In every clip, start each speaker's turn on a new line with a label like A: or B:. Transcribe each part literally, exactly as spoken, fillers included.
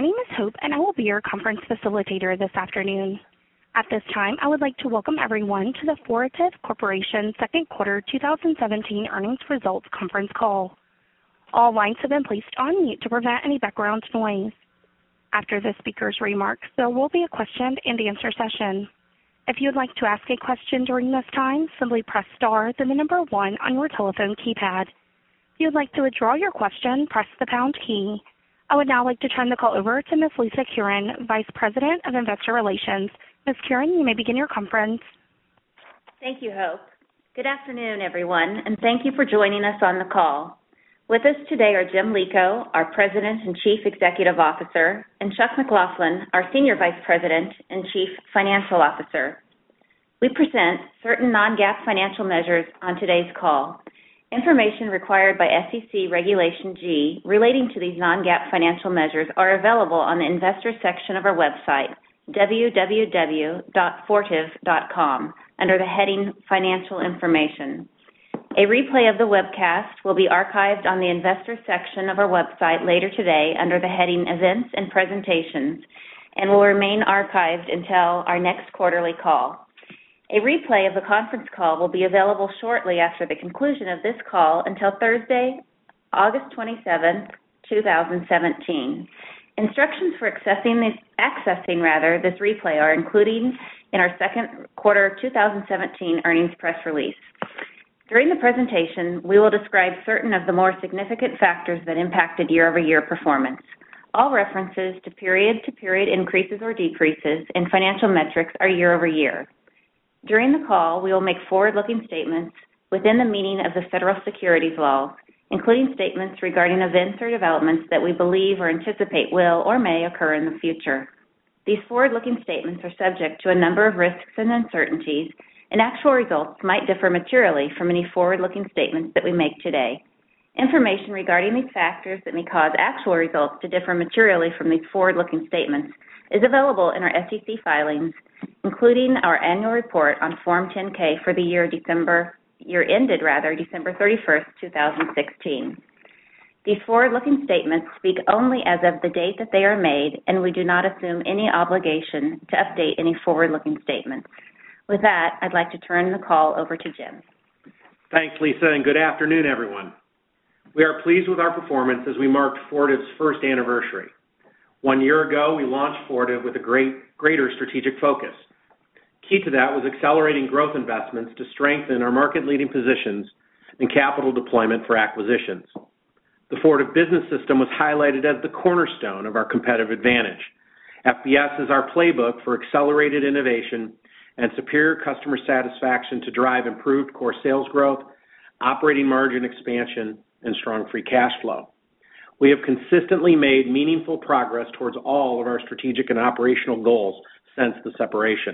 A: My name is Hope, and I will be your conference facilitator this afternoon. At this time, I would like to welcome everyone to the Fortive Corporation Second Quarter two thousand seventeen Earnings Results Conference Call. All lines have been placed on mute to prevent any background noise. After the speaker's remarks, there will be a question and answer session. If you would like to ask a question during this time, simply press star, then the number one on your telephone keypad. If you would like to withdraw your question, press the pound key. I would now like to turn the call over to Miz Lisa Curran, Vice President of Investor Relations. Miz Curran, you may begin your conference.
B: Thank you, Hope. Good afternoon, everyone, and thank you for joining us on the call. With us today are Jim Lico, our President and Chief Executive Officer, and Chuck McLaughlin, our Senior Vice President and Chief Financial Officer. We present certain non-GAAP financial measures on today's call. Information required by S E C Regulation G relating to these non-GAAP financial measures are available on the Investors section of our website, w w w dot fortive dot com, under the heading Financial Information. A replay of the webcast will be archived on the Investors section of our website later today under the heading Events and Presentations and will remain archived until our next quarterly call. A replay of the conference call will be available shortly after the conclusion of this call until Thursday, August twenty-seventh, two thousand seventeen. Instructions for accessing this, accessing rather, this replay are included in our second quarter two thousand seventeen earnings press release. During the presentation, we will describe certain of the more significant factors that impacted year-over-year performance. All references to period-to-period increases or decreases in financial metrics are year-over-year. During the call, we will make forward-looking statements within the meaning of the federal securities laws, including statements regarding events or developments that we believe or anticipate will or may occur in the future. These forward-looking statements are subject to a number of risks and uncertainties, and actual results might differ materially from any forward-looking statements that we make today. Information regarding these factors that may cause actual results to differ materially from these forward-looking statements is available in our S E C filings, including our annual report on Form ten K for the year December year ended rather December thirty-first, two thousand sixteen. These forward-looking statements speak only as of the date that they are made, and we do not assume any obligation to update any forward-looking statements. With that, I'd like to turn the call over to Jim.
C: Thanks, Lisa, and good afternoon, everyone. We are pleased with our performance as we marked Fortive's first anniversary. One year ago, we launched Fortive with a great, greater strategic focus. Key to that was accelerating growth investments to strengthen our market-leading positions and capital deployment for acquisitions. The Fortive Business System was highlighted as the cornerstone of our competitive advantage. F B S is our playbook for accelerated innovation and superior customer satisfaction to drive improved core sales growth, operating margin expansion, and strong free cash flow. We have consistently made meaningful progress towards all of our strategic and operational goals since the separation.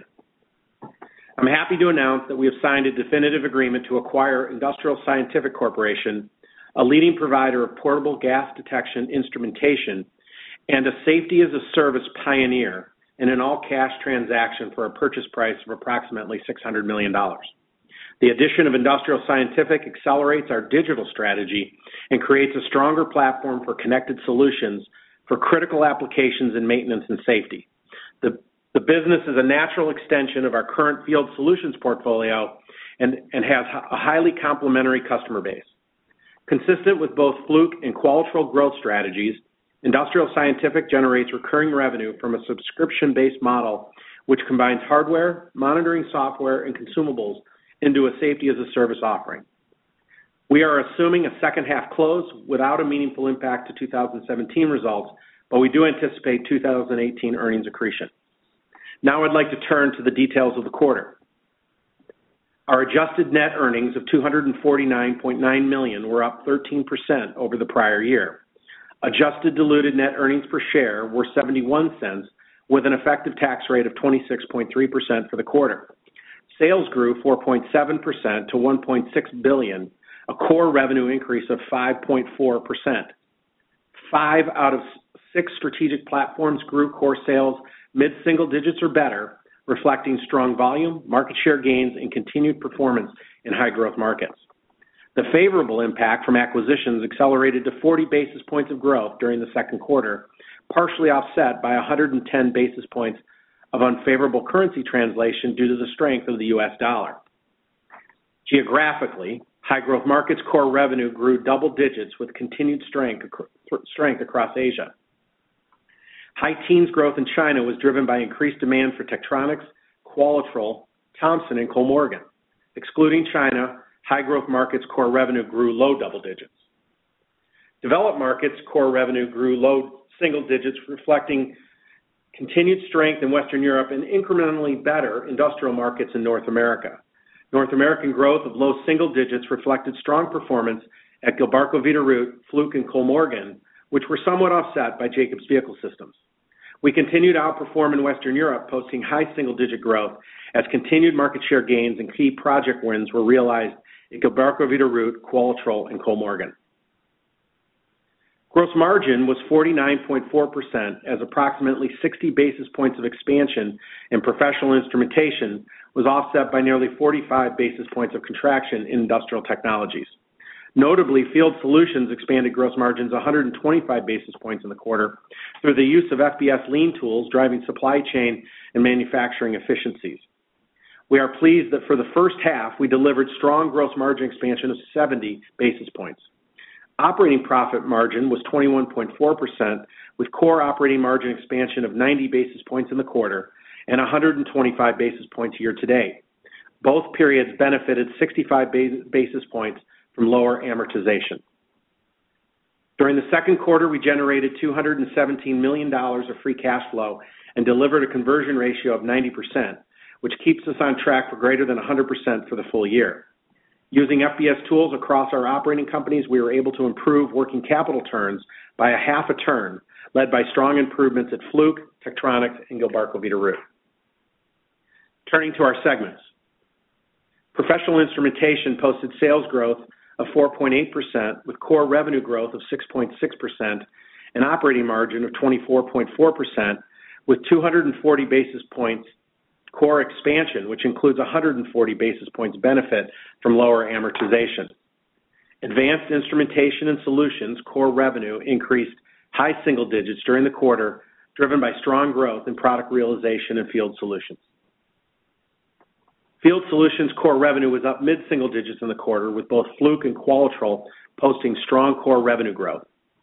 C: I'm happy to announce that we have signed a definitive agreement to acquire Industrial Scientific Corporation, a leading provider of portable gas detection instrumentation and a safety-as-a-service pioneer, in an all-cash transaction for a purchase price of approximately six hundred million dollars. The addition of Industrial Scientific accelerates our digital strategy and creates a stronger platform for connected solutions for critical applications in maintenance and safety. The, the business is a natural extension of our current field solutions portfolio and, and has a highly complementary customer base. Consistent with both Fluke and Qualitrol growth strategies, Industrial Scientific generates recurring revenue from a subscription-based model which combines hardware, monitoring software, and consumables into a safety-as-a-service offering. We are assuming a second-half close without a meaningful impact to two thousand seventeen results, but we do anticipate two thousand eighteen earnings accretion. Now I'd like to turn to the details of the quarter. Our adjusted net earnings of two hundred forty-nine point nine million dollars were up thirteen percent over the prior year. Adjusted diluted net earnings per share were seventy-one cents with an effective tax rate of twenty-six point three percent for the quarter. Sales grew four point seven percent to one point six billion dollars, a core revenue increase of five point four percent. Five out of six strategic platforms grew core sales mid-single digits or better, reflecting strong volume, market share gains, and continued performance in high-growth markets. The favorable impact from acquisitions accelerated to forty basis points of growth during the second quarter, partially offset by one hundred ten basis points of unfavorable currency translation due to the strength of the U S dollar. Geographically, high-growth markets core revenue grew double digits with continued strength, strength across Asia. High teens growth in China was driven by increased demand for Tektronix, Qualitrol, Thomson, and Kollmorgen. Excluding China, high-growth markets core revenue grew low double digits. Developed markets core revenue grew low single digits, reflecting continued strength in Western Europe and incrementally better industrial markets in North America. North American growth of low single digits reflected strong performance at Gilbarco Veeder-Root, Fluke, and Kollmorgen, which were somewhat offset by Jacobs Vehicle Systems. We continued to outperform in Western Europe, posting high single-digit growth as continued market share gains and key project wins were realized at Gilbarco Veeder-Root, Qualitrol, and Kollmorgen. Gross margin was forty-nine point four percent as approximately sixty basis points of expansion in professional instrumentation was offset by nearly forty-five basis points of contraction in industrial technologies. Notably, Field Solutions expanded gross margins one hundred twenty-five basis points in the quarter through the use of F B S lean tools, driving supply chain and manufacturing efficiencies. We are pleased that for the first half, we delivered strong gross margin expansion of seventy basis points. Operating profit margin was twenty-one point four percent, with core operating margin expansion of ninety basis points in the quarter and one hundred twenty-five basis points year to date. Both periods benefited sixty-five basis points from lower amortization. During the second quarter, we generated two hundred seventeen million dollars of free cash flow and delivered a conversion ratio of ninety percent, which keeps us on track for greater than one hundred percent for the full year. Using F B S tools across our operating companies, we were able to improve working capital turns by a half a turn, led by strong improvements at Fluke, Tektronix, and Gilbarco Veeder-Root. Turning to our segments. Professional instrumentation posted sales growth of four point eight percent with core revenue growth of six point six percent and operating margin of twenty-four point four percent with two hundred forty basis points core expansion, which includes one hundred forty basis points benefit from lower amortization. Advanced Instrumentation and Solutions core revenue increased high single digits during the quarter, driven by strong growth in product realization and Field Solutions. Field Solutions core revenue was up mid-single digits in the quarter, with both Fluke and Qualitrol posting strong core revenue growth.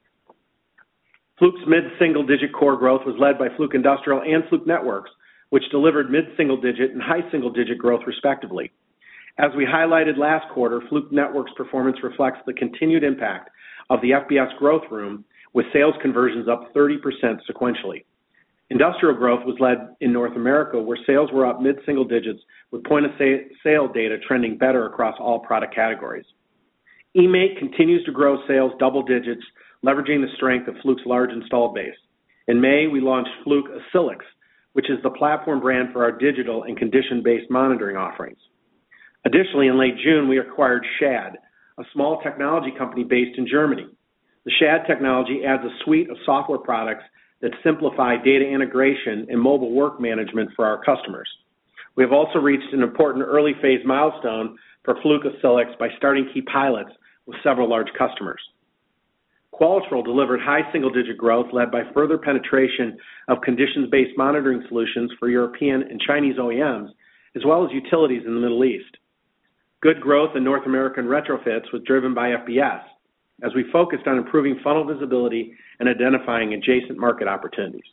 C: Fluke's mid-single digit core growth was led by Fluke Industrial and Fluke Networks, which delivered mid-single digit and high single digit growth respectively. As we highlighted last quarter, Fluke Networks' performance reflects the continued impact of the F B S growth room, with sales conversions up thirty percent sequentially. Industrial growth was led in North America, where sales were up mid-single digits, with point-of-sale data trending better across all product categories. eMaint continues to grow sales double digits, leveraging the strength of Fluke's large installed base. In May, we launched Fluke Oscillix, which is the platform brand for our digital and condition-based monitoring offerings. Additionally, in late June, we acquired Shad, a small technology company based in Germany. The Shad technology adds a suite of software products that simplify data integration and mobile work management for our customers. We have also reached an important early phase milestone for Fluke Oscillix by starting key pilots with several large customers. Qualitrol delivered high single-digit growth led by further penetration of conditions-based monitoring solutions for European and Chinese O E Ms, as well as utilities in the Middle East. Good growth in North American retrofits was driven by F B S, as we focused on improving funnel visibility and identifying adjacent market opportunities.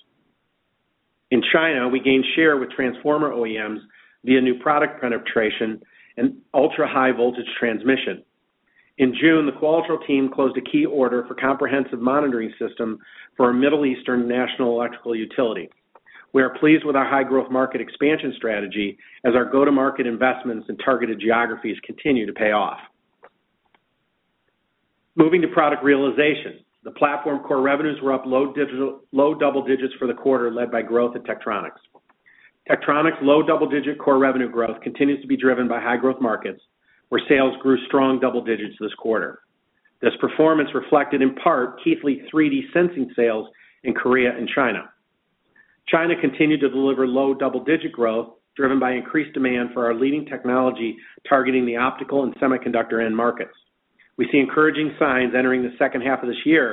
C: In China, we gained share with transformer O E Ms via new product penetration and ultra-high voltage transmission. In June, the Qualitrol team closed a key order for comprehensive monitoring system for a Middle Eastern national electrical utility. We are pleased with our high-growth market expansion strategy as our go-to-market investments in targeted geographies continue to pay off. Moving to product realization, the platform core revenues were up low, digital, low double digits for the quarter, led by growth at Tektronix. Tektronix low double-digit core revenue growth continues to be driven by high-growth markets, where sales grew strong double digits this quarter. This performance reflected in part Keithley three D sensing sales in Korea and China. China continued to deliver low double-digit growth, driven by increased demand for our leading technology targeting the optical and semiconductor end markets. We see encouraging signs entering the second half of this year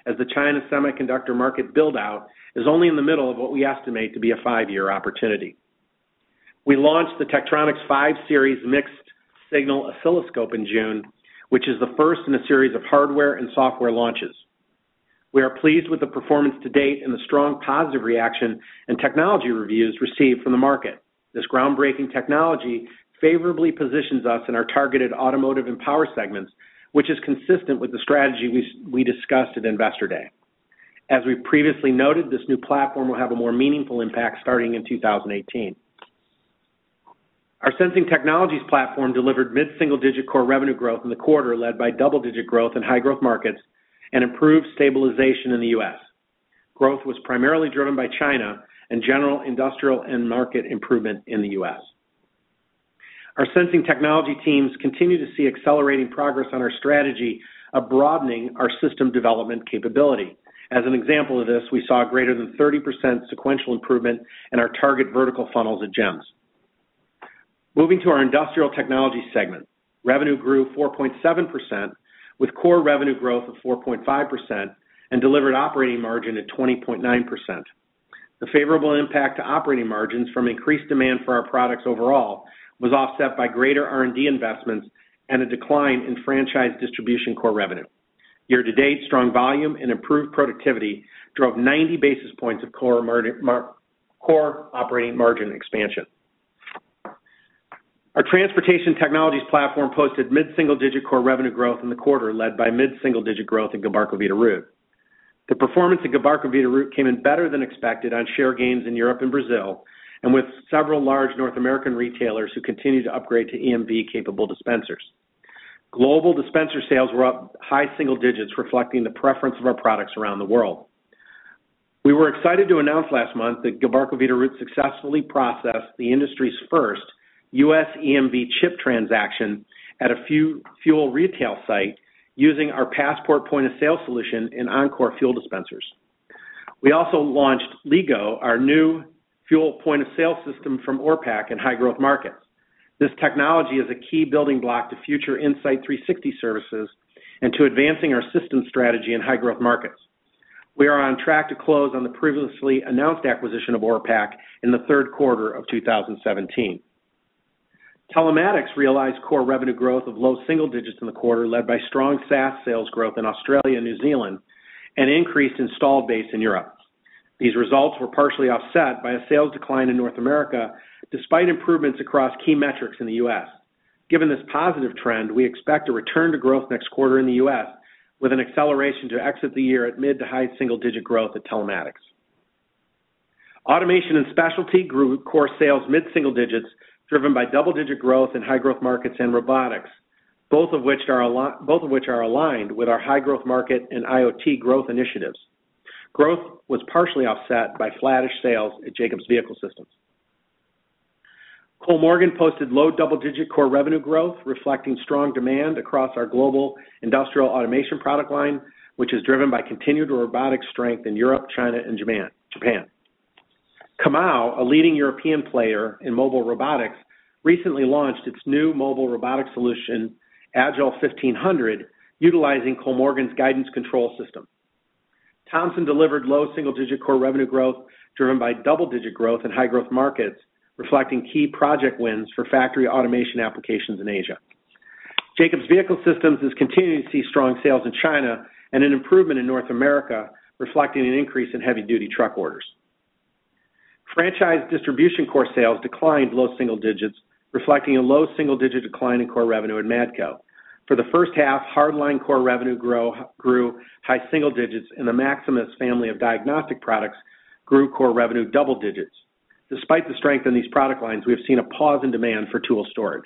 C: as the China semiconductor market build-out is only in the middle of what we estimate to be a five-year opportunity. We launched the Tektronix five series mixed signal oscilloscope in June, which is the first in a series of hardware and software launches. We are pleased with the performance to date and the strong positive reaction and technology reviews received from the market. This groundbreaking technology favorably positions us in our targeted automotive and power segments, which is consistent with the strategy we, we discussed at Investor Day. As we previously noted, this new platform will have a more meaningful impact starting in two thousand eighteen. Our Sensing Technologies platform delivered mid-single-digit core revenue growth in the quarter, led by double-digit growth in high-growth markets and improved stabilization in the U S. Growth was primarily driven by China and general industrial and market improvement in the U S. Our Sensing Technology teams continue to see accelerating progress on our strategy of broadening our system development capability. As an example of this, we saw greater than thirty percent sequential improvement in our target vertical funnels at GEMS. Moving to our Industrial Technologies segment, revenue grew four point seven percent with core revenue growth of four point five percent and delivered operating margin at twenty point nine percent. The favorable impact to operating margins from increased demand for our products overall was offset by greater R and D investments and a decline in franchise distribution core revenue. Year-to-date, strong volume and improved productivity drove ninety basis points of core, margin, mar, core operating margin expansion. Our Transportation Technologies platform posted mid-single-digit core revenue growth in the quarter, led by mid-single-digit growth in Gilbarco Veeder-Root. The performance in Gilbarco Veeder-Root came in better than expected on share gains in Europe and Brazil, and with several large North American retailers who continue to upgrade to E M V-capable dispensers. Global dispenser sales were up high single digits, reflecting the preference of our products around the world. We were excited to announce last month that Gilbarco Veeder-Root successfully processed the industry's first U S E M V chip transaction at a fuel retail site using our Passport point-of-sale solution in Encore fuel dispensers. We also launched LEGO, our new fuel point-of-sale system from Orpak in high-growth markets. This technology is a key building block to future Insight three sixty services and to advancing our system strategy in high-growth markets. We are on track to close on the previously announced acquisition of Orpak in the third quarter of two thousand seventeen. Telematics realized core revenue growth of low single digits in the quarter, led by strong SaaS sales growth in Australia and New Zealand and increased installed base in Europe. These results were partially offset by a sales decline in North America, despite improvements across key metrics in the U S. Given this positive trend, we expect a return to growth next quarter in the U S, with an acceleration to exit the year at mid to high single-digit growth at Telematics. Automation and Specialty grew core sales mid-single digits, driven by double-digit growth in high-growth markets and robotics, both of which are al- both of which are aligned with our high-growth market and IoT growth initiatives. Growth was partially offset by flattish sales at Jacobs Vehicle Systems. Kollmorgen posted low double-digit core revenue growth, reflecting strong demand across our global industrial automation product line, which is driven by continued robotic strength in Europe, China, and Japan. Kamau, a leading European player in mobile robotics, recently launched its new mobile robotic solution, Agile fifteen hundred, utilizing Kollmorgen's guidance control system. Thomson delivered low single-digit core revenue growth, driven by double-digit growth in high-growth markets, reflecting key project wins for factory automation applications in Asia. Jacobs Vehicle Systems is continuing to see strong sales in China and an improvement in North America, reflecting an increase in heavy-duty truck orders. Franchise distribution core sales declined low single digits, reflecting a low single-digit decline in core revenue at Matco. For the first half, hardline core revenue grow, grew high single digits, and the Maximus family of diagnostic products grew core revenue double digits. Despite the strength in these product lines, we have seen a pause in demand for tool storage.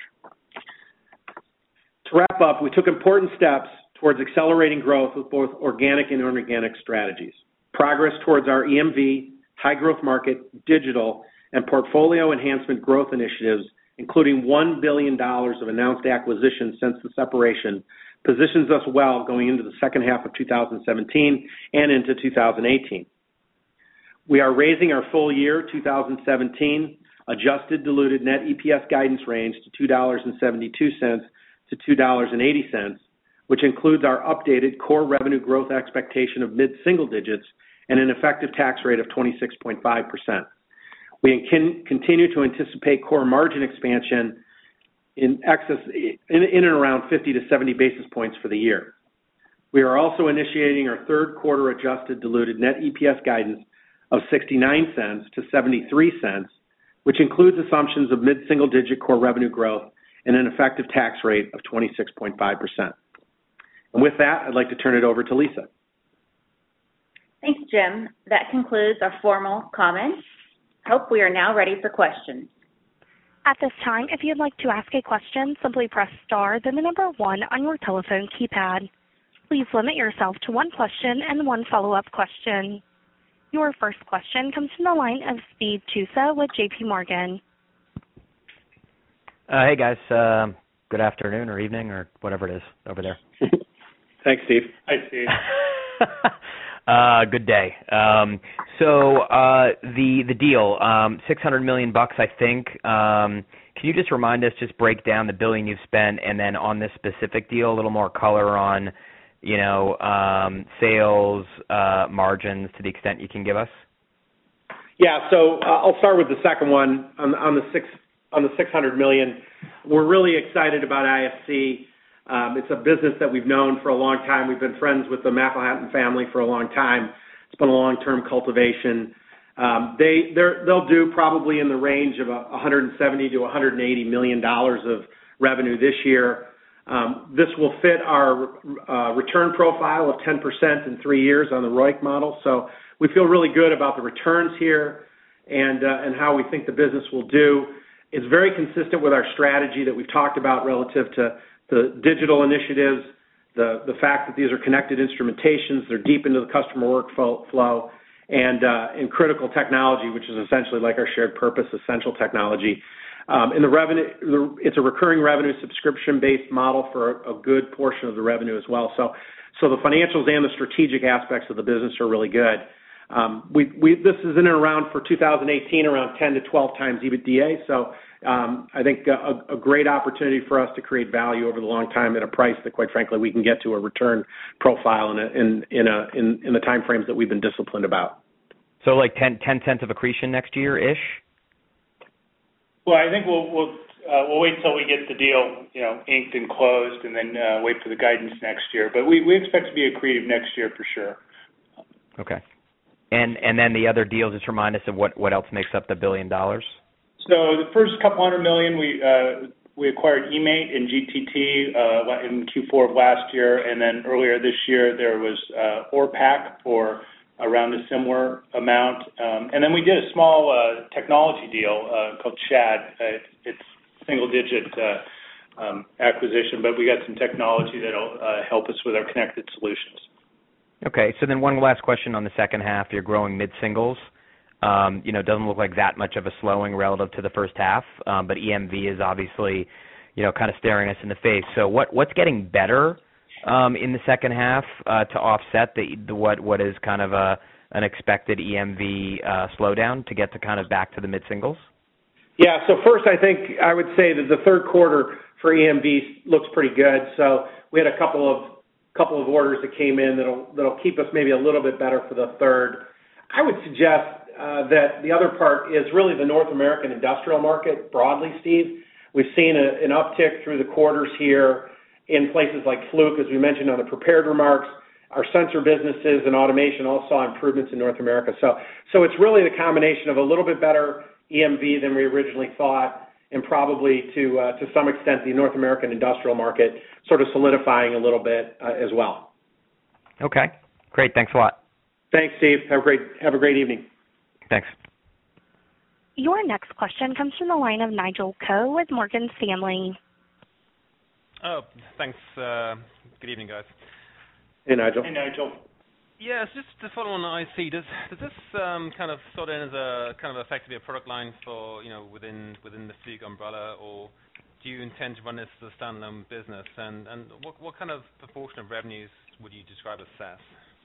C: To wrap up, we took important steps towards accelerating growth with both organic and inorganic strategies. Progress towards our E M V, high-growth market, digital, and portfolio enhancement growth initiatives, including one billion dollars of announced acquisitions since the separation, positions us well going into the second half of two thousand seventeen and into two thousand eighteen. We are raising our full year two thousand seventeen adjusted diluted net E P S guidance range to two dollars and seventy-two cents to two dollars and eighty cents, which includes our updated core revenue growth expectation of mid-single digits and an effective tax rate of twenty-six point five percent. We can continue to anticipate core margin expansion in excess in, in and around fifty to seventy basis points for the year. We are also initiating our third quarter adjusted diluted net E P S guidance of sixty-nine cents to seventy-three cents, which includes assumptions of mid-single digit core revenue growth and an effective tax rate of twenty-six point five percent. And with that, I'd like to turn it over to Lisa.
B: Thanks, Jim. That concludes our formal comments. Hope we are now ready for questions.
A: At this time, if you'd like to ask a question, simply press star, then the number one on your telephone keypad. Please limit yourself to one question and one follow-up question. Your first question comes from the line of Steve Tusa with J P Morgan.
D: Uh, hey, guys. Uh, good afternoon or evening or whatever it is over there.
C: Thanks, Steve.
E: Hi, Steve.
D: uh, good day. Um, so uh, the the deal, um, six hundred million bucks, I think. Um, can you just remind us, just break down the billion you've spent, and then on this specific deal, a little more color on, you know, um, sales, uh, margins, to the extent you can give us?
C: Yeah. So uh, I'll start with the second one on, on the six on the six hundred million. We're really excited about I F C. Um, it's a business that we've known for a long time. We've been friends with the McElhatton family for a long time. It's been a long-term cultivation. Um, they they're, they'll do probably in the range of one hundred seventy to one hundred eighty million dollars of revenue this year. Um, this will fit our uh, return profile of ten percent in three years on the R O I C model. So we feel really good about the returns here and uh, and how we think the business will do. It's very consistent with our strategy that we've talked about relative to the digital initiatives, the, the fact that these are connected instrumentations, they're deep into the customer workflow, and, uh, and critical technology, which is essentially like our shared purpose, essential technology. Um, and the revenue, it's a recurring revenue subscription-based model for a, a good portion of the revenue as well. So, so the financials and the strategic aspects of the business are really good. Um, we, we, this is in and around for two thousand eighteen, around ten to twelve times EBITDA. So um, I think a, a great opportunity for us to create value over the long time at a price that, quite frankly, we can get to a return profile in a, in in a, in, in the time frames that we've been disciplined about.
D: So like ten, ten cents of accretion next year ish.
E: Well, I think we'll we'll uh, we'll wait until we get the deal, you know, inked and closed, and then uh, wait for the guidance next year. But we, we expect to be accretive next year for sure.
D: Okay. And and then the other deals, just remind us of what, what else makes up the billion dollars.
E: So the first couple hundred million, we uh, we acquired eMate and G T T uh, in Q four of last year, and then earlier this year there was uh, Orpak for around a similar amount, um, and then we did a small uh, technology deal uh, called Shad. Uh, it's single-digit uh, um, acquisition, but we got some technology that'll uh, help us with our connected solutions.
D: Okay, so then one last question on the second half. You're growing mid-singles. Um, you know, it doesn't look like that much of a slowing relative to the first half, um, but E M V is obviously, you know, kind of staring us in the face. So what what's getting better um, in the second half uh, to offset the, the what what is kind of a an expected E M V uh, slowdown to get to kind of back to the mid-singles?
C: Yeah, so first I think I would say that the third quarter for E M V looks pretty good. So we had a couple of couple of orders that came in that'll that'll keep us maybe a little bit better for the third. I would suggest uh, that the other part is really the North American industrial market broadly, Steve. We've seen a, an uptick through the quarters here in places like Fluke, as we mentioned on the prepared remarks. Our sensor businesses and automation all saw improvements in North America. So, so it's really the combination of a little bit better E M V than we originally thought, and probably to uh, to some extent the North American industrial market sort of solidifying a little bit uh, as well.
D: Okay, great. Thanks a lot.
C: Thanks, Steve. Have a great have a great evening.
D: Thanks.
A: Your next question comes from the line of Nigel Coe with Morgan Stanley.
F: Oh, thanks. Uh, good evening, guys.
C: Hey, Nigel.
E: Hey, Nigel.
F: Yes, just to follow on I C, does does this um, kind of sort in as a kind of effectively a product line for, you know, within within the Fluke umbrella, or do you intend to run this as a standalone business? And and what what kind of proportion of revenues would you describe as SaaS?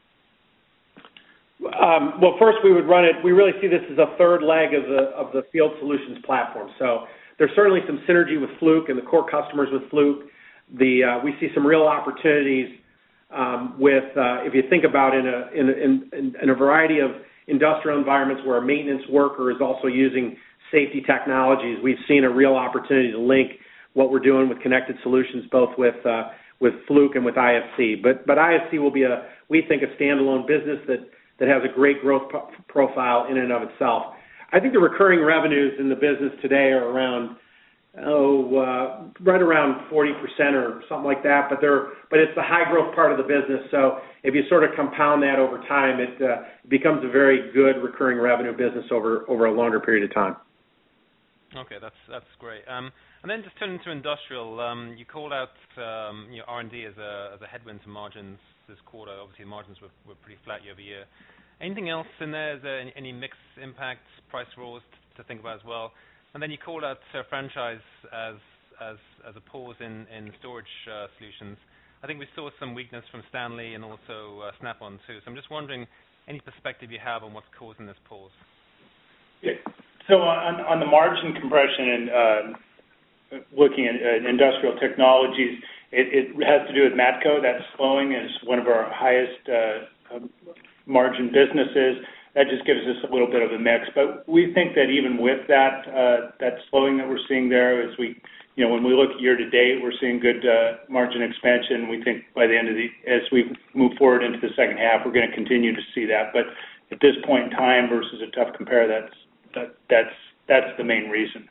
C: Um, well, first we would run it. We really see this as a third leg of the of the Field Solutions platform. So there's certainly some synergy with Fluke and the core customers with Fluke. the uh, we see some real opportunities um, with, uh, if you think about in a, in, in, in a variety of industrial environments where a maintenance worker is also using safety technologies, we've seen a real opportunity to link what we're doing with connected solutions, both with uh, with Fluke and with I F C. But but I F C will be a, we think, a standalone business that, that has a great growth pro- profile in and of itself. I think the recurring revenues in the business today are around, oh, uh, right around forty percent or something like that, but they're, but it's the high growth part of the business, so if you sort of compound that over time, it uh, becomes a very good recurring revenue business over, over a longer period of time.
F: Okay, that's that's great. Um, and then just turning to industrial, um, you called out um, you know, R and D as a as a headwind to margins this quarter. Obviously, margins were, were pretty flat year over year. Anything else in there? Is there any, any mix impacts, price rolls to think about as well? And then you called out uh, franchise as as as a pause in in storage uh, solutions. I think we saw some weakness from Stanley and also uh, Snap-on too. So I'm just wondering any perspective you have on what's causing this pause.
E: Yeah. So on, on the margin compression and uh, looking at uh, industrial technologies, it, it has to do with Matco. That's slowing. It's one of our highest uh, margin businesses. That just gives us a little bit of a mix. But we think that even with that uh, that slowing that we're seeing there, as we, you know, when we look year to date, we're seeing good uh, margin expansion. We think by the end of the, as we move forward into the second half, we're going to continue to see that. But at this point in time versus a tough compare, that's That, that's that's the main reason.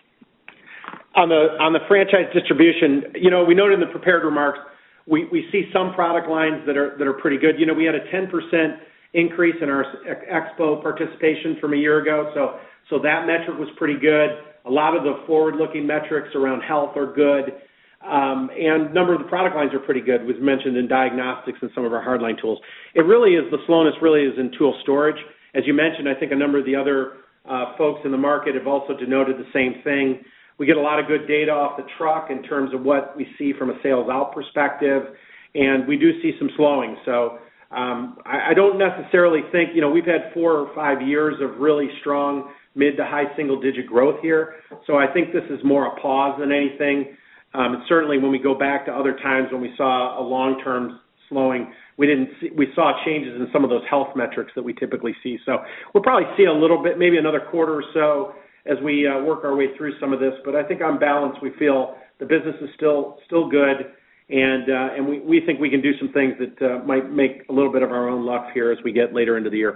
C: On the on the franchise distribution, you know, we noted in the prepared remarks, we, we see some product lines that are that are pretty good. You know, we had a ten percent increase in our Expo participation from a year ago, so so that metric was pretty good. A lot of the forward-looking metrics around health are good, um, and a number of the product lines are pretty good. Was mentioned in diagnostics and some of our hardline tools. It really is the slowness. Really is in tool storage, as you mentioned. I think a number of the other Uh, folks in the market have also denoted the same thing. We get a lot of good data off the truck in terms of what we see from a sales out perspective, and we do see some slowing. So um, I, I don't necessarily think, you know, we've had four or five years of really strong mid to high single digit growth here. So I think this is more a pause than anything. Um, and certainly when we go back to other times when we saw a long-term slowing, we didn't see, we saw changes in some of those health metrics that we typically see. So we'll probably see a little bit, maybe another quarter or so as we uh, work our way through some of this. But I think on balance, we feel the business is still still good, and uh, and we, we think we can do some things that uh, might make a little bit of our own luck here as we get later into the year.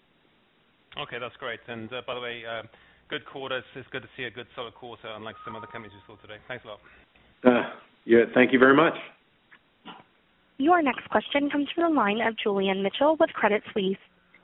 F: Okay, that's great. And uh, by the way, uh, good quarter. It's, it's good to see a good solid quarter, unlike some other companies we saw today. Thanks a lot.
C: Uh, yeah, thank you very much.
A: Your next question comes from the line of Julian Mitchell with Credit Suisse.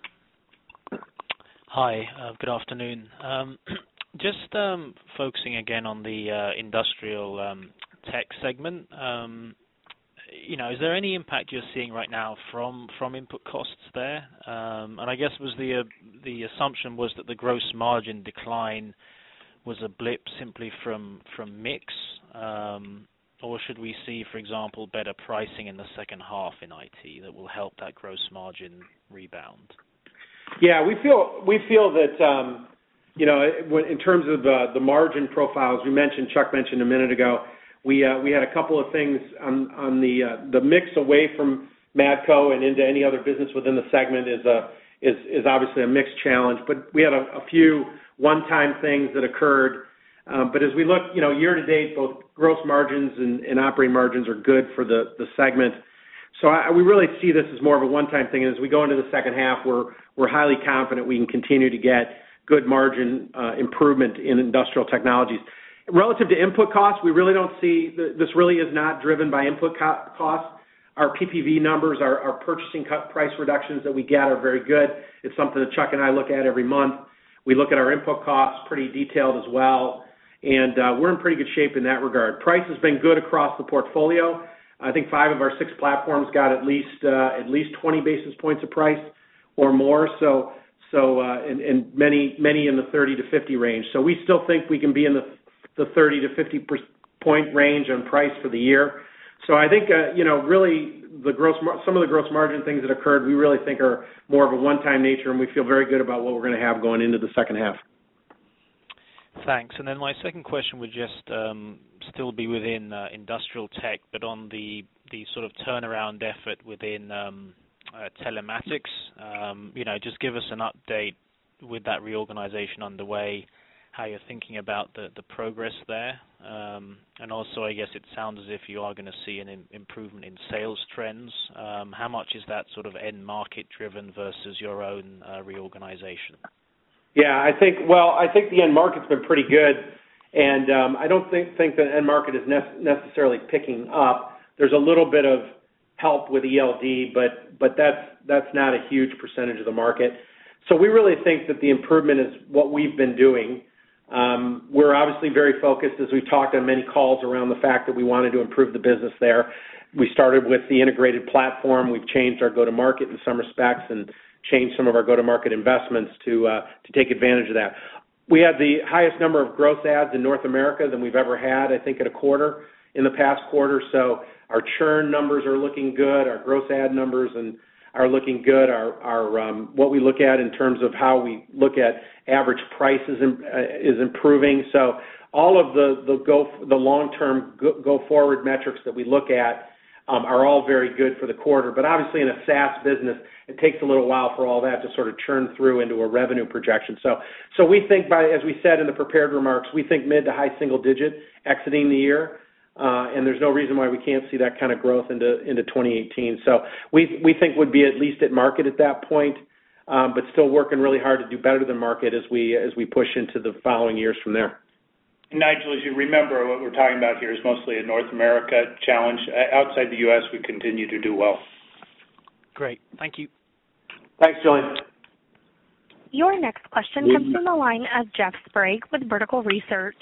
G: Hi, uh, good afternoon. Um, just um, focusing again on the uh, industrial um, tech segment, um, you know, is there any impact you're seeing right now from, from input costs there? Um, and I guess was the uh, the assumption was that the gross margin decline was a blip simply from from mix. Um, Or should we see, for example, better pricing in the second half in I T that will help that gross margin rebound?
C: Yeah, we feel we feel that um, you know, in terms of the the margin profiles we mentioned, Chuck mentioned a minute ago, we uh, we had a couple of things on on the uh, the mix away from Matco and into any other business within the segment is a is is obviously a mixed challenge, but we had a, a few one-time things that occurred. Um, but as we look, you know, year to date, both gross margins and, and operating margins are good for the, the segment. So I, we really see this as more of a one-time thing. And as we go into the second half, we're we're highly confident we can continue to get good margin uh, improvement in industrial technologies. Relative to input costs, we really don't see this really is not driven by input co- costs. Our P P V numbers, our, our purchasing cut price reductions that we get are very good. It's something that Chuck and I look at every month. We look at our input costs pretty detailed as well. And uh, we're in pretty good shape in that regard. Price has been good across the portfolio. I think five of our six platforms got at least uh, at least twenty basis points of price or more. So so uh, and, and many many in the thirty to fifty range. So we still think we can be in the the thirty to fifty point range on price for the year. So I think uh, you know really the gross some of the gross margin things that occurred we really think are more of a one-time nature, and we feel very good about what we're going to have going into the second half.
G: Thanks. And then my second question would just um, still be within uh, industrial tech, but on the the sort of turnaround effort within um, uh, telematics. Um, you know, just give us an update with that reorganization underway, how you're thinking about the, the progress there. Um, and also, I guess it sounds as if you are going to see an im- improvement in sales trends. Um, how much is that sort of end market driven versus your own uh, reorganization?
C: Yeah, I think, well, I think the end market's been pretty good, and um, I don't think, think the end market is ne- necessarily picking up. There's a little bit of help with E L D, but but that's that's not a huge percentage of the market. So we really think that the improvement is what we've been doing. Um, we're obviously very focused, as we've talked on many calls, around the fact that we wanted to improve the business there. We started with the integrated platform. We've changed our go-to-market in some respects and changed some of our go-to-market investments to uh, to take advantage of that. We had the highest number of gross ads in North America than we've ever had, I think, in a quarter, in the past quarter. So our churn numbers are looking good. Our gross ad numbers and are looking good. Our, our um, what we look at in terms of how we look at average price is, uh, is improving. So all of the the go the long-term go, go forward metrics that we look at um, are all very good for the quarter. But obviously, in a SaaS business, it takes a little while for all that to sort of churn through into a revenue projection. So so we think by, as we said in the prepared remarks, we think mid to high single digit exiting the year. Uh, and there's no reason why we can't see that kind of growth into into twenty eighteen. So we we think would be at least at market at that point, um, but still working really hard to do better than market as we as we push into the following years from there.
E: And Nigel, as you remember, what we're talking about here is mostly a North America challenge. Outside the U S, we continue to do well.
G: Great. Thank you.
C: Thanks, Julian.
A: Your next question comes from the line of Jeff Sprague with Vertical Research.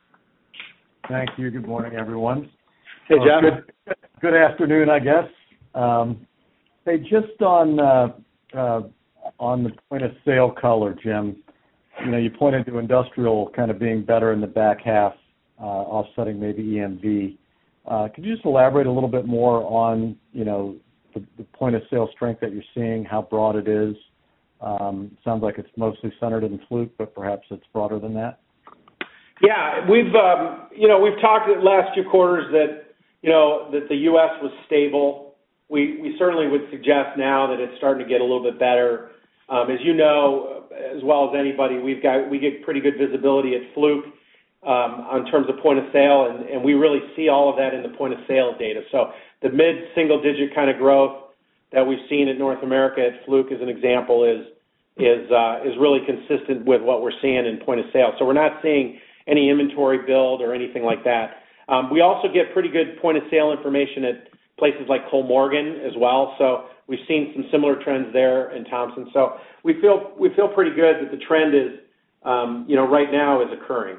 H: Thank you. Good morning, everyone.
C: Hey, Jeff.
H: Good, good afternoon, I guess. Um, hey, just on uh, uh, on the point of sale color, Jim, you know, you pointed to industrial kind of being better in the back half, uh, offsetting maybe E M V. Uh, could you just elaborate a little bit more on, you know, the, the point of sale strength that you're seeing, how broad it is? Um, sounds like it's mostly centered in Fluke, but perhaps it's broader than that.
C: Yeah, we've um, you know we've talked the last few quarters that you know that the U S was stable. We we certainly would suggest now that it's starting to get a little bit better. Um, as you know, as well as anybody, we've got we get pretty good visibility at Fluke um, in terms of point of sale, and, and we really see all of that in the point of sale data. So the mid single digit kind of growth that we've seen in North America at Fluke, as an example, is is uh, is really consistent with what we're seeing in point of sale. So we're not seeing any inventory build or anything like that. Um, we also get pretty good point of sale information at places like Cole Morgan as well. So we've seen some similar trends there in Thomson. So we feel we feel pretty good that the trend is, um, you know, right now is occurring.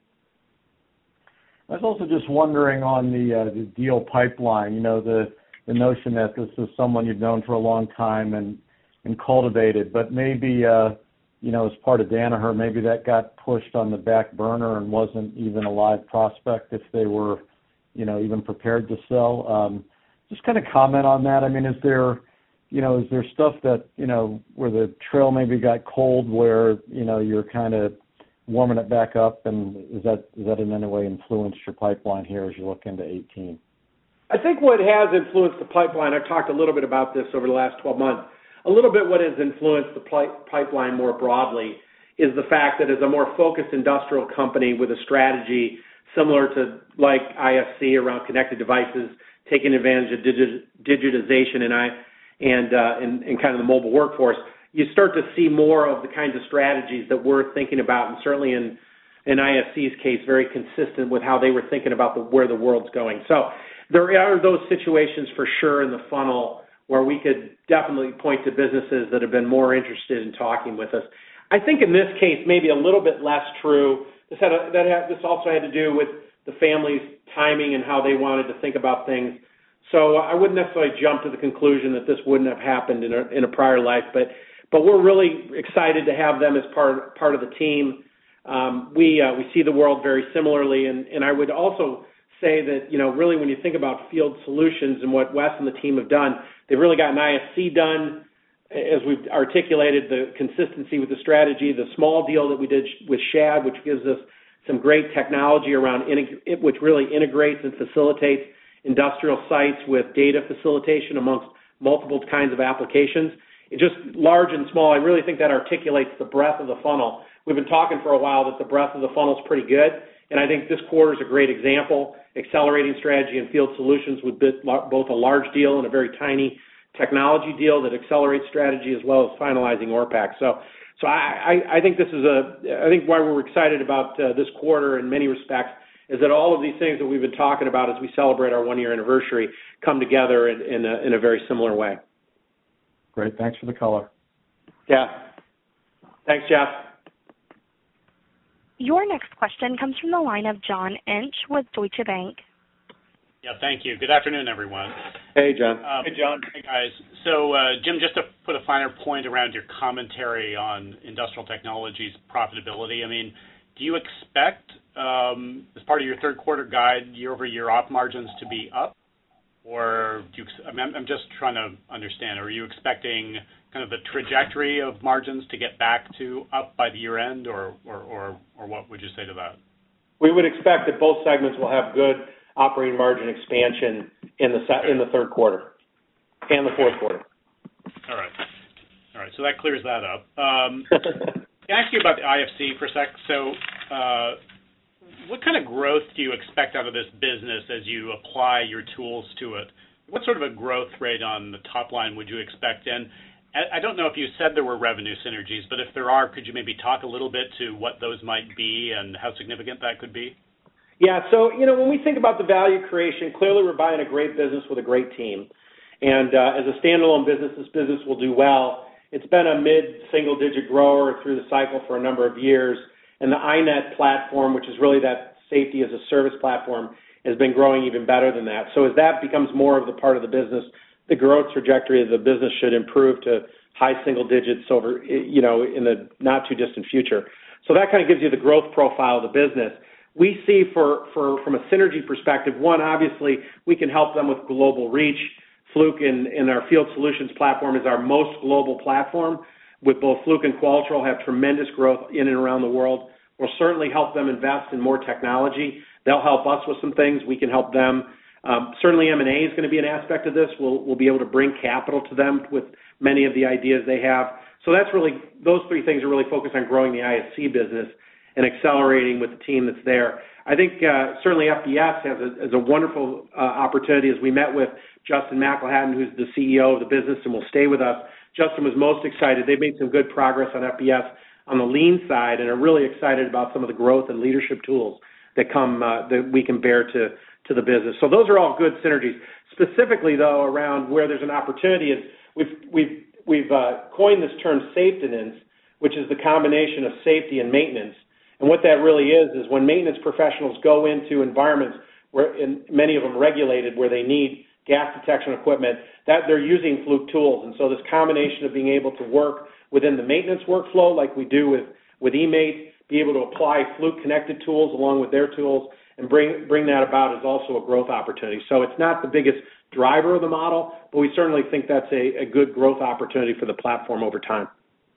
H: I was also just wondering on the, uh, the deal pipeline. You know, the the notion that this is someone you've known for a long time and and cultivated, but maybe. Uh, you know, as part of Danaher, maybe that got pushed on the back burner and wasn't even a live prospect if they were, you know, even prepared to sell. Um, just kind of comment on that. I mean, is there, you know, is there stuff that, you know, where the trail maybe got cold where, you know, you're kind of warming it back up, and is that is that in any way influenced your pipeline here as you look into eighteen?
C: I think what has influenced the pipeline, I've talked a little bit about this over the last twelve months, a little bit what has influenced the pipeline more broadly is the fact that as a more focused industrial company with a strategy similar to like I S C around connected devices, taking advantage of digi- digitization and, I, and, uh, and, and kind of the mobile workforce, you start to see more of the kinds of strategies that we're thinking about, and certainly in, in I S C's case, very consistent with how they were thinking about the, where the world's going. So there are those situations for sure in the funnel where we could definitely point to businesses that have been more interested in talking with us. I think in this case, maybe a little bit less true. This had a, that had, this also had to do with the family's timing and how they wanted to think about things. So I wouldn't necessarily jump to the conclusion that this wouldn't have happened in a, in a prior life, but but we're really excited to have them as part part of the team. Um, we uh, we see the world very similarly, and, and I would also say that, you know, really when you think about field solutions and what Wes and the team have done, they've really gotten I S C done, as we've articulated, the consistency with the strategy, the small deal that we did with Shad, which gives us some great technology around integ- which really integrates and facilitates industrial sites with data facilitation amongst multiple kinds of applications. It just large and small, I really think that articulates the breadth of the funnel. We've been talking for a while that the breadth of the funnel is pretty good, and I think this quarter is a great example. Accelerating strategy and field solutions with both a large deal and a very tiny technology deal that accelerates strategy, as well as finalizing O R P A C. So, so I, I, I think this is a, I think why we're excited about uh, this quarter in many respects is that all of these things that we've been talking about as we celebrate our one-year anniversary come together in, in, a, in a very similar way.
H: Great. Thanks for the color.
C: Yeah. Thanks, Jeff.
A: Your next question comes from the line of John Inch with Deutsche Bank.
I: Yeah, thank you. Good afternoon, everyone.
C: Hey, John.
E: Um, hey, John.
I: Hey, guys. So, uh, Jim, just to put a finer point around your commentary on Industrial Technologies profitability, I mean, do you expect, um, as part of your third quarter guide, year-over-year op margins to be up? Or do you, I mean, I'm just trying to understand, are you expecting kind of the trajectory of margins to get back to up by the year end, or, or, or, or what would you say to that?
C: We would expect that both segments will have good operating margin expansion in the se- in the third quarter and the fourth quarter.
I: All right. All right, so that clears that up. Um, can I ask you about the I F C for a sec? So uh, what kind of growth do you expect out of this business as you apply your tools to it? What sort of a growth rate on the top line would you expect? And I don't know if you said there were revenue synergies, but if there are, could you maybe talk a little bit to what those might be and how significant that could be?
C: Yeah, so, you know, when we think about the value creation, clearly we're buying a great business with a great team. And uh, as a standalone business, this business will do well. It's been a mid-single-digit grower through the cycle for a number of years. And the I net platform, which is really that safety as a service platform, has been growing even better than that. So as that becomes more of the part of the business, the growth trajectory of the business should improve to high single digits over, you know, in the not too distant future. So that kind of gives you the growth profile of the business. We see for, for from a synergy perspective, one, obviously, we can help them with global reach. Fluke in, in our Field Solutions platform is our most global platform. With both Fluke and Qualitrol have tremendous growth in and around the world. We'll certainly help them invest in more technology. They'll help us with some things. We can help them. Um, certainly M and A is going to be an aspect of this. We'll, we'll be able to bring capital to them with many of the ideas they have. So that's really, those three things are really focused on growing the I S C business and accelerating with the team that's there. I think uh, certainly F B S has a, has a wonderful uh, opportunity. As we met with Justin McElhatton, who's the C E O of the business and will stay with us, Justin was most excited. They've made some good progress on F B S on the lean side and are really excited about some of the growth and leadership tools that come uh, that we can bear to to the business. So those are all good synergies. Specifically, though, around where there's an opportunity is we've we've we've uh, coined this term safetenance, which is the combination of safety and maintenance. And what that really is is when maintenance professionals go into environments where, in many of them regulated, where they need gas detection equipment, that they're using Fluke tools. And so this combination of being able to work within the maintenance workflow, like we do with with eMate, be able to apply Fluke connected tools along with their tools, and bring bring that about is also a growth opportunity. So it's not the biggest driver of the model, but we certainly think that's a, a good growth opportunity for the platform over time.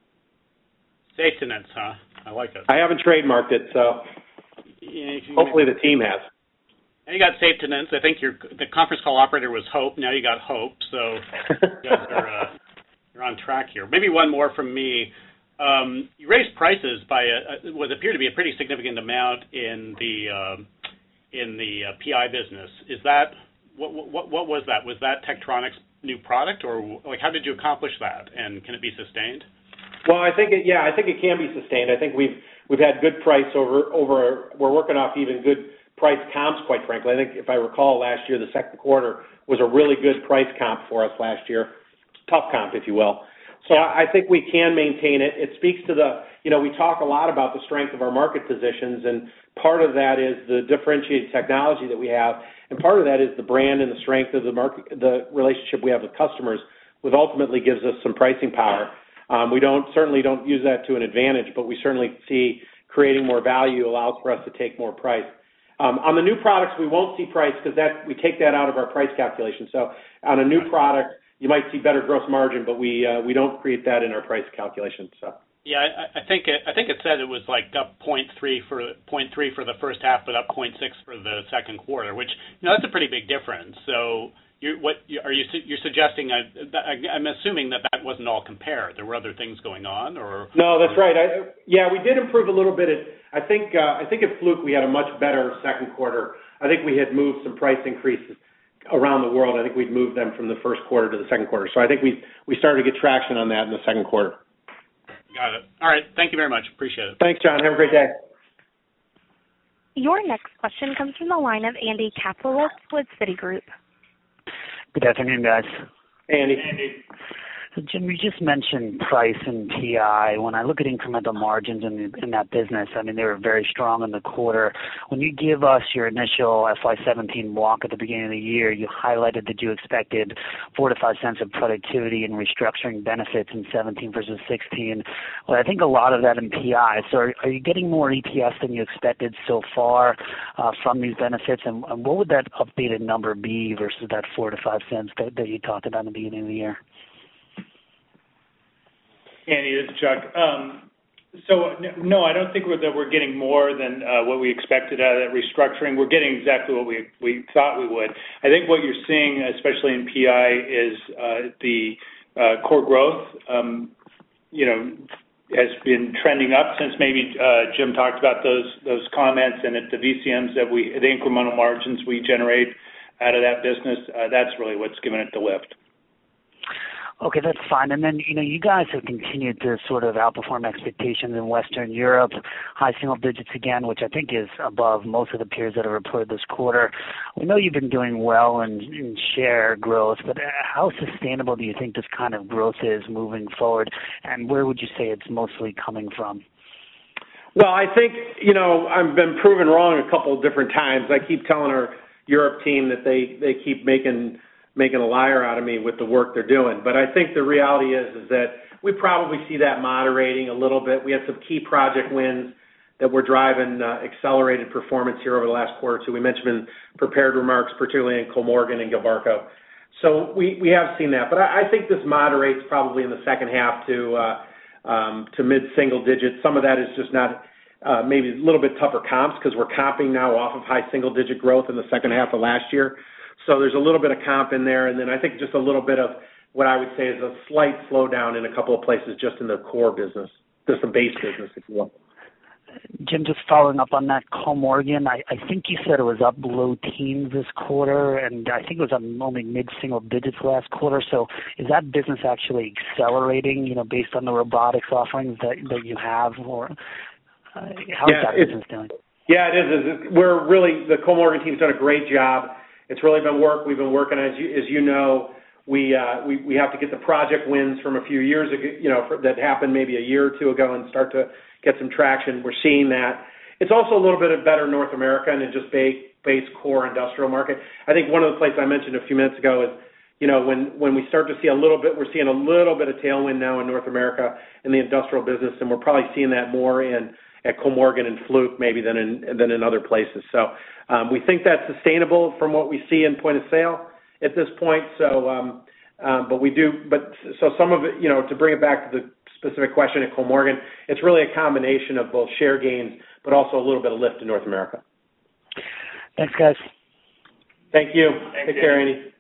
I: Safetenance, huh? I like it.
C: I haven't trademarked it, so
I: yeah,
C: hopefully the team has.
I: And you got safetenance. I think your the conference call operator was Hope. Now you got Hope, so you guys are uh, you're on track here. Maybe one more from me. Um, you raised prices by a, what appeared to be a pretty significant amount in the uh, in the uh, P I business. Is that what, what what was that? Was that Tektronix's new product, or like how did you accomplish that? And can it be sustained?
C: Well, I think it, yeah, I think it can be sustained. I think we've we've had good price over over. We're working off even good price comps, quite frankly. I think if I recall, last year the second quarter was a really good price comp for us last year, tough comp, if you will. So I think we can maintain it. It speaks to the, you know, we talk a lot about the strength of our market positions, and part of that is the differentiated technology that we have, and part of that is the brand and the strength of the market, the relationship we have with customers, which ultimately gives us some pricing power. Um, we don't certainly don't use that to an advantage, but we certainly see creating more value allows for us to take more price. Um, on the new products, we won't see price because that we take that out of our price calculation. So on a new product, you might see better gross margin, but we uh, we don't create that in our price calculation. So
I: Yeah, I, I think it, I think it said it was like up zero point three for zero point three for the first half, but up zero point six for the second quarter, which you know that's a pretty big difference. So, you what are you you're suggesting? I, I'm assuming that that wasn't all compared. There were other things going on, or
C: no, that's right. I, yeah, we did improve a little bit. At, I think uh, I think at Fluke we had a much better second quarter. I think we had moved some price increases around the world. I think we'd moved them from the first quarter to the second quarter. So I think we we started to get traction on that in the second quarter.
I: Got it. All right. Thank you very much. Appreciate it.
C: Thanks, John. Have a great day.
A: Your next question comes from the line of Andy Kaplowitz with Citigroup.
J: Good afternoon, guys.
C: Hey, Andy.
E: Andy.
J: So, Jim, you just mentioned price and P I. When I look at incremental margins in, in that business, I mean, they were very strong in the quarter. When you give us your initial F Y seventeen walk at the beginning of the year, you highlighted that you expected four to five cents of productivity and restructuring benefits in seventeen versus sixteen. Well, I think a lot of that in P I. So are, are you getting more E P S than you expected so far uh, from these benefits? And, and what would that updated number be versus that four to five cents that, that you talked about in the beginning of the year?
E: Andy, this is Chuck. Um, so, no, I don't think we're, that we're getting more than uh, what we expected out of that restructuring. We're getting exactly what we, we thought we would. I think what you're seeing, especially in P I, is uh, the uh, core growth, um, you know, has been trending up since maybe uh, Jim talked about those those comments, and at the V C Ms that we, the incremental margins we generate out of that business, uh, that's really what's given it the lift.
J: Okay, that's fine. And then, you know, you guys have continued to sort of outperform expectations in Western Europe, high single digits again, which I think is above most of the peers that have reported this quarter. We know you've been doing well in, in share growth, but how sustainable do you think this kind of growth is moving forward, and where would you say it's mostly coming from?
C: Well, I think, you know, I've been proven wrong a couple of different times. I keep telling our Europe team that they, they keep making making a liar out of me with the work they're doing. But I think the reality is, is that we probably see that moderating a little bit. We had some key project wins that were driving uh, accelerated performance here over the last quarter or two. We mentioned in prepared remarks, particularly in Kollmorgen and Gilbarco. So we, we have seen that. But I, I think this moderates probably in the second half to uh, um, to mid-single digits. Some of that is just not uh, maybe a little bit tougher comps because we're comping now off of high single-digit growth in the second half of last year. So there's a little bit of comp in there, and then I think just a little bit of what I would say is a slight slowdown in a couple of places just in the core business, just the base business, if you will.
J: Jim, just following up on that, Kollmorgen, I, I think you said it was up low teens this quarter, and I think it was up only mid-single digits last quarter. So is that business actually accelerating, you know, based on the robotics offerings that, that you have, or uh, how is
C: yeah,
J: that business doing?
C: Yeah, it is. We're really, the Kollmorgen team's done a great job. It's really been work. We've been working, as you, as you know, we, uh, we we have to get the project wins from a few years ago, you know, for, that happened maybe a year or two ago and start to get some traction. We're seeing that. It's also a little bit of better North America and just base, base core industrial market. I think one of the places I mentioned a few minutes ago is, you know, when, when we start to see a little bit, we're seeing a little bit of tailwind now in North America in the industrial business, and we're probably seeing that more in at Kollmorgen and Fluke maybe than in than in other places. So um, we think that's sustainable from what we see in point of sale at this point. So, um, um, but we do, but so some of it, you know, to bring it back to the specific question at Kollmorgen, it's really a combination of both share gains, but also a little bit of lift in North America.
J: Thanks, guys.
C: Thank you.
E: Thanks,
C: Take care, Andy.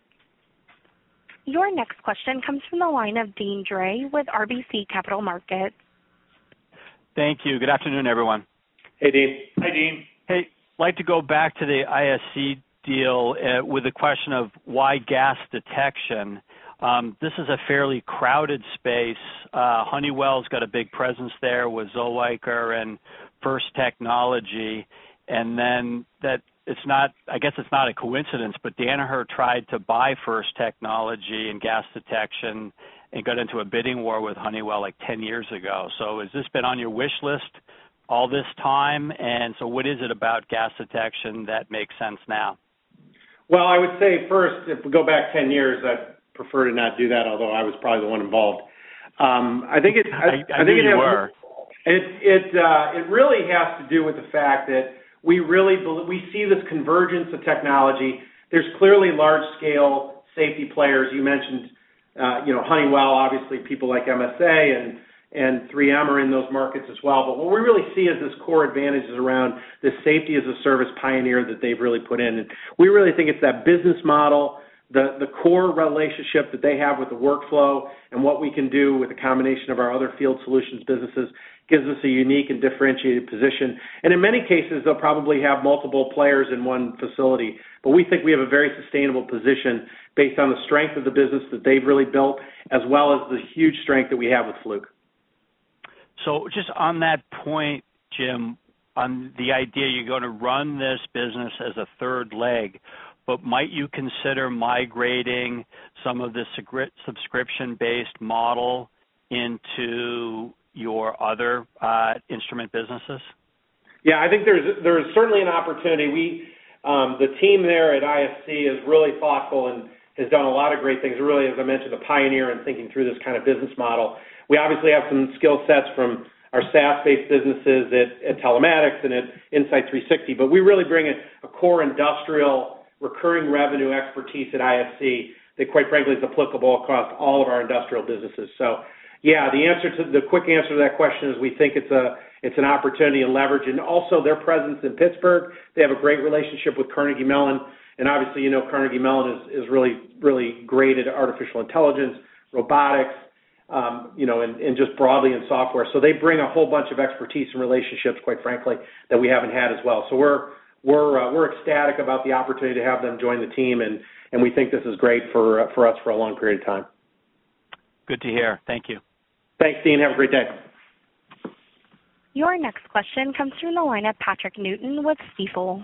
A: Your next question comes from the line of Deane Dray with R B C Capital Markets.
K: Thank you. Good afternoon, everyone.
C: Hey, Dean.
E: Hi, Dean.
K: Hey, I'd like to go back to the I S C deal uh, with the question of why gas detection. Um, this is a fairly crowded space. Uh, Honeywell's got a big presence there with Zolliker and First Technology, and then that it's not, I guess it's not a coincidence, but Danaher tried to buy First Technology in gas detection and got into a bidding war with Honeywell like ten years ago. So has this been on your wish list all this time? And so what is it about gas detection that makes sense now?
C: Well, I would say first, if we go back ten years, I'd prefer to not do that, although I was probably the one involved. Um, I think it. I,
K: I, I,
C: I think
K: knew
C: it
K: you
C: has,
K: were.
C: It it uh, it really has to do with the fact that we really we see this convergence of technology. There's clearly large scale safety players. You mentioned, uh, you know, Honeywell, obviously people like M S A and and three M are in those markets as well. But what we really see is this core advantage is around the safety as a service pioneer that they've really put in. And we really think it's that business model, the, the core relationship that they have with the workflow, and what we can do with a combination of our other field solutions businesses gives us a unique and differentiated position. And in many cases, they'll probably have multiple players in one facility. But we think we have a very sustainable position based on the strength of the business that they've really built, as well as the huge strength that we have with Fluke.
K: So just on that point, Jim, on the idea you're going to run this business as a third leg, but might you consider migrating some of the subscription-based model into your other uh, instrument businesses?
C: Yeah, I think there's there's certainly an opportunity. We um, the team there at I S C is really thoughtful and has done a lot of great things. Really, as I mentioned, a pioneer in thinking through this kind of business model. We obviously have some skill sets from our SaaS-based businesses at, at Telematics and at Insight three sixty, but we really bring a, a core industrial recurring revenue expertise at I S C that, quite frankly, is applicable across all of our industrial businesses. So, yeah, the answer to the quick answer to that question is we think it's a it's an opportunity and leverage, and also their presence in Pittsburgh. They have a great relationship with Carnegie Mellon, and obviously, you know, Carnegie Mellon is, is really really great at artificial intelligence, robotics, um, you know, and, and just broadly in software. So they bring a whole bunch of expertise and relationships, quite frankly, that we haven't had as well. So we're we're uh, we're ecstatic about the opportunity to have them join the team, and and we think this is great for uh, for us for a long period of time.
K: Good to hear. Thank you.
C: Thanks, Dean. Have a great day.
A: Your next question comes from the line of Patrick Newton with Stifel.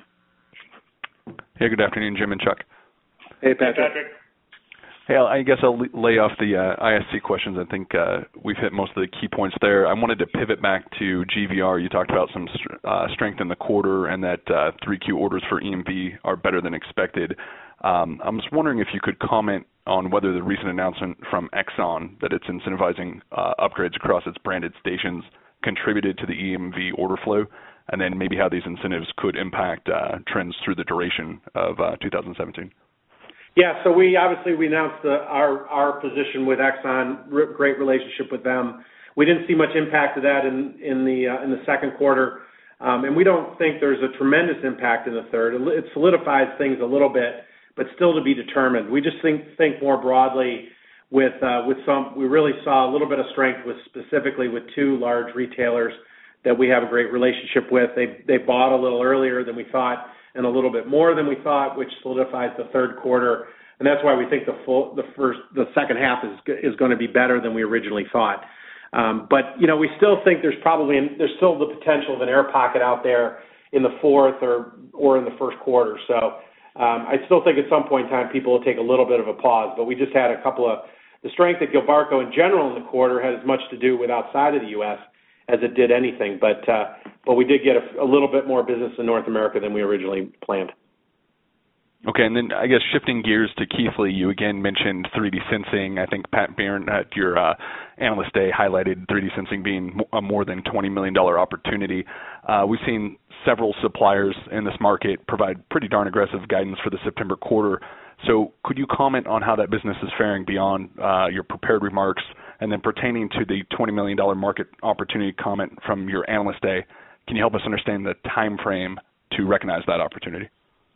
L: Hey, good afternoon, Jim and Chuck.
C: Hey, Patrick.
E: Hey, Patrick.
L: Hey, I guess I'll lay off the uh, I S C questions. I think uh, we've hit most of the key points there. I wanted to pivot back to G V R. You talked about some uh, strength in the quarter and that uh, three Q orders for E M V are better than expected. Um, I was wondering if you could comment on whether the recent announcement from Exxon that it's incentivizing uh, upgrades across its branded stations contributed to the E M V order flow, and then maybe how these incentives could impact uh, trends through the duration of uh, two thousand seventeen.
C: Yeah, so we obviously we announced the, our our position with Exxon, re- great relationship with them. We didn't see much impact of that in in the uh, in the second quarter, um, and we don't think there's a tremendous impact in the third. It solidifies things a little bit, but still to be determined. We just think think more broadly with uh, with some. We really saw a little bit of strength with specifically with two large retailers that we have a great relationship with. They they bought a little earlier than we thought, and a little bit more than we thought, which solidifies the third quarter, and that's why we think the full, the first, the second half is is going to be better than we originally thought. Um, but you know, we still think there's probably there's still the potential of an air pocket out there in the fourth or or in the first quarter. So um, I still think at some point in time people will take a little bit of a pause. But we just had a couple of the strength at Gilbarco in general in the quarter had as much to do with outside of the U S as it did anything, but uh, but we did get a, a little bit more business in North America than we originally planned.
L: Okay, and then I guess shifting gears to Keithley, you again mentioned three D sensing. I think Pat Byrne at your uh, Analyst Day highlighted three D sensing being a more than twenty million dollars opportunity. Uh, we've seen several suppliers in this market provide pretty darn aggressive guidance for the September quarter. So could you comment on how that business is faring beyond uh, your prepared remarks? And then pertaining to the twenty million dollars market opportunity comment from your Analyst Day, can you help us understand the time frame to recognize that opportunity?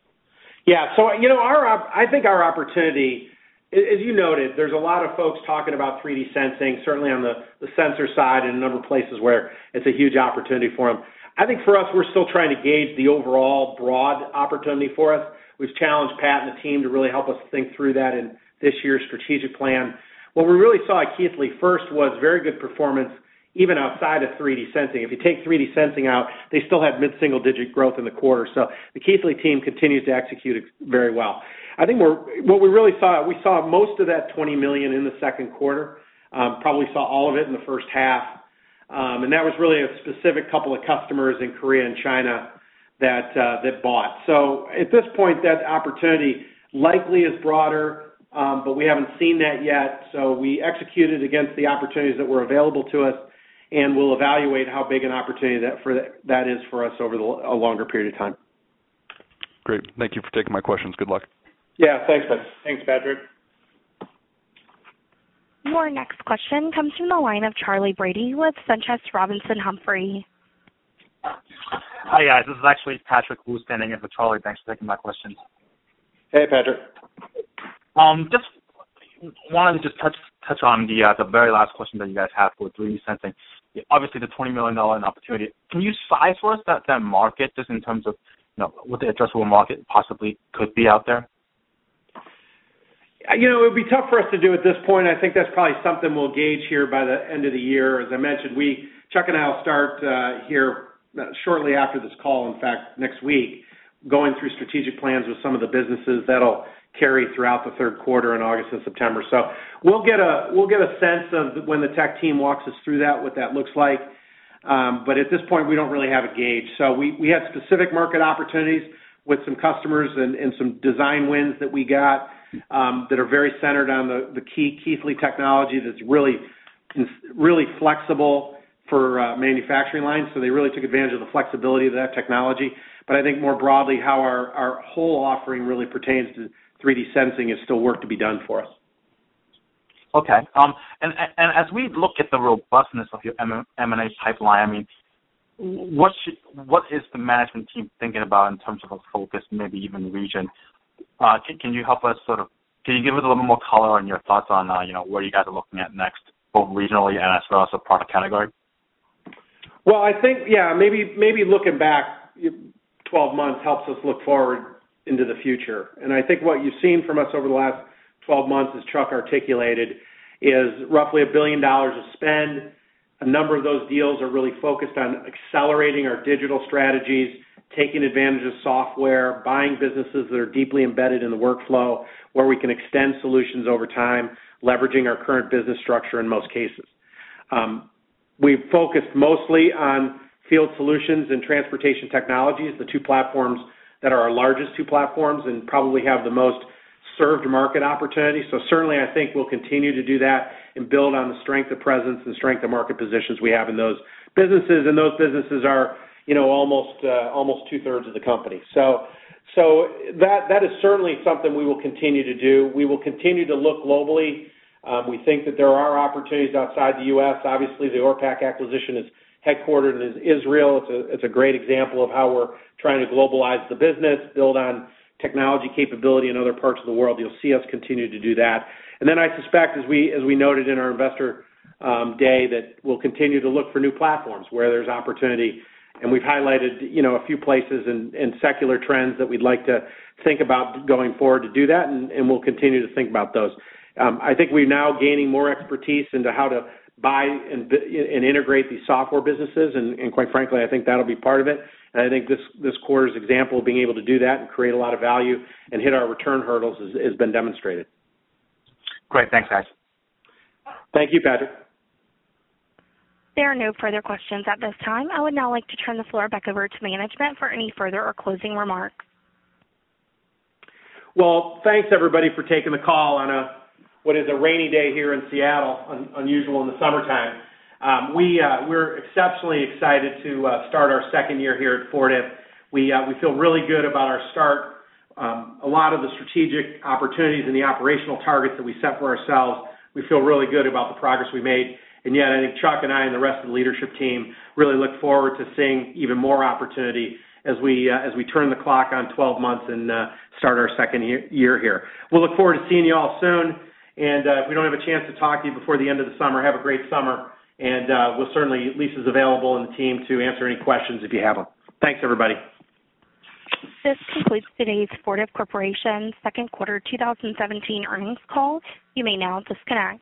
C: Yeah, so, you know, our I think our opportunity, as you noted, there's a lot of folks talking about three D sensing, certainly on the, the sensor side and a number of places where it's a huge opportunity for them. I think for us, we're still trying to gauge the overall broad opportunity for us. We've challenged Pat and the team to really help us think through that in this year's strategic plan. What we really saw at Keithley first was very good performance even outside of three D sensing. If you take three D sensing out, they still had mid-single digit growth in the quarter. So the Keithley team continues to execute very well. I think we're, what we really saw, we saw most of that twenty million dollars in the second quarter, um, probably saw all of it in the first half. Um, and that was really a specific couple of customers in Korea and China that uh, that bought. So at this point, that opportunity likely is broader, um, but we haven't seen that yet. So we executed against the opportunities that were available to us, and we'll evaluate how big an opportunity that for that, that is for us over the, a longer period of time.
L: Great. Thank you for taking my questions. Good luck.
C: Yeah, thanks, Patrick.
E: Thanks, Patrick.
A: Your next question comes from the line of Charlie Brady with SunTrust Robinson Humphrey.
M: Hi, guys. This is actually Patrick Wu standing in for Charlie. Thanks for taking my questions.
C: Hey, Patrick.
M: Um, just wanted to just touch touch on the uh, the very last question that you guys have for three D sensing. Obviously, the twenty million dollars opportunity. Can you size for us that, that market just in terms of, you know, what the addressable market possibly could be out there?
C: You know, it would be tough for us to do at this point. I think that's probably something we'll gauge here by the end of the year. As I mentioned, we Chuck and I will start uh, here shortly after this call, in fact, next week, going through strategic plans with some of the businesses that'll carry throughout the third quarter in August and September. So we'll get a we'll get a sense of when the tech team walks us through that, what that looks like. Um, but at this point, we don't really have a gauge. So we, we had specific market opportunities with some customers and, and some design wins that we got um, that are very centered on the, the key Keithley technology that's really really flexible for uh, manufacturing lines. So they really took advantage of the flexibility of that technology. But I think more broadly, how our, our whole offering really pertains to three D sensing is still work to be done for us.
M: Okay. Um, and, and as we look at the robustness of your M and A pipeline, I mean, what should, what is the management team thinking about in terms of a focus, maybe even region? Uh, can, can you help us sort of, can you give us a little more color on your thoughts on, uh, you know, where you guys are looking at next, both regionally and as well as a product category?
C: Well, I think, yeah, maybe maybe looking back twelve months helps us look forward into the future. And I think what you've seen from us over the last twelve months, as Chuck articulated, is roughly a billion dollars of spend. A number of those deals are really focused on accelerating our digital strategies, taking advantage of software, buying businesses that are deeply embedded in the workflow, where we can extend solutions over time, leveraging our current business structure in most cases. Um, we've focused mostly on Field Solutions and Transportation Technologies, the two platforms that are our largest two platforms and probably have the most served market opportunity. So certainly I think we'll continue to do that and build on the strength of presence and strength of market positions we have in those businesses. And those businesses are, you know, almost uh, almost two-thirds of the company. So so that that is certainly something we will continue to do. We will continue to look globally. Um, we think that there are opportunities outside the U S. Obviously, the Orpak acquisition is headquartered in Israel. It's a, it's a great example of how we're trying to globalize the business, build on technology capability in other parts of the world. You'll see us continue to do that. And then I suspect, as we as we noted in our investor um, day, that we'll continue to look for new platforms where there's opportunity. And we've highlighted, you know, a few places and, and secular trends that we'd like to think about going forward to do that, and, and we'll continue to think about those. Um, I think we're now gaining more expertise into how to buy and, and integrate these software businesses, and, and quite frankly, I think that'll be part of it. And I think this, this quarter's example of being able to do that and create a lot of value and hit our return hurdles has, has been demonstrated.
M: Great. Thanks, guys.
C: Thank you, Patrick.
A: There are no further questions at this time. I would now like to turn the floor back over to management for any further or closing remarks.
C: Well, thanks, everybody, for taking the call on a what is a rainy day here in Seattle, un- unusual in the summertime. Um, we, uh, we're exceptionally excited to uh, start our second year here at Fortive. We, uh, we feel really good about our start. Um, a lot of the strategic opportunities and the operational targets that we set for ourselves, we feel really good about the progress we made. And yet I think Chuck and I and the rest of the leadership team really look forward to seeing even more opportunity as we uh, as we turn the clock on twelve months and uh, start our second year, year here. We'll look forward to seeing you all soon. And uh, if we don't have a chance to talk to you before the end of the summer, have a great summer. And uh, we'll certainly, Lisa's available in the team to answer any questions if you have them. Thanks, everybody.
A: This concludes today's Fortive Corporation second quarter two thousand seventeen earnings call. You may now disconnect.